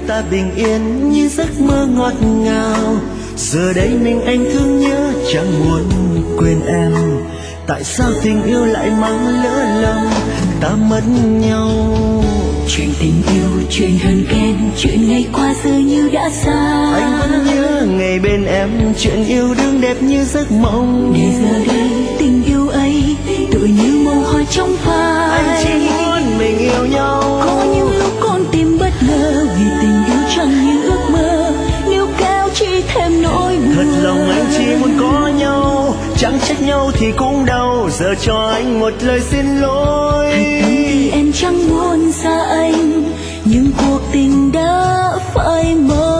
ta bình yên như giấc mơ ngọt ngào. Giờ đây mình anh thương nhớ chẳng muốn quên em. Tại sao tình yêu lại mang lỡ lầm ta mất nhau? Chuyện tình yêu, chuyện hờn ghen, chuyện ngày qua giờ như đã xa. Anh vẫn nhớ ngày bên em, chuyện yêu đương đẹp như giấc mộng. Để giờ đây tình yêu ấy tựa như mong hỏi trong vai. Anh chỉ muốn mình yêu nhau. Có những lúc con tim bất ngờ vì tình yêu chẳng như ước mơ, níu kéo chỉ thêm nỗi buồn. Thật lòng anh chỉ muốn có nhau, chẳng trách nhau thì cũng đau. Giờ cho anh một lời xin lỗi. Thật tâm thì em chẳng muốn xa anh, nhưng cuộc tình đã phai mờ.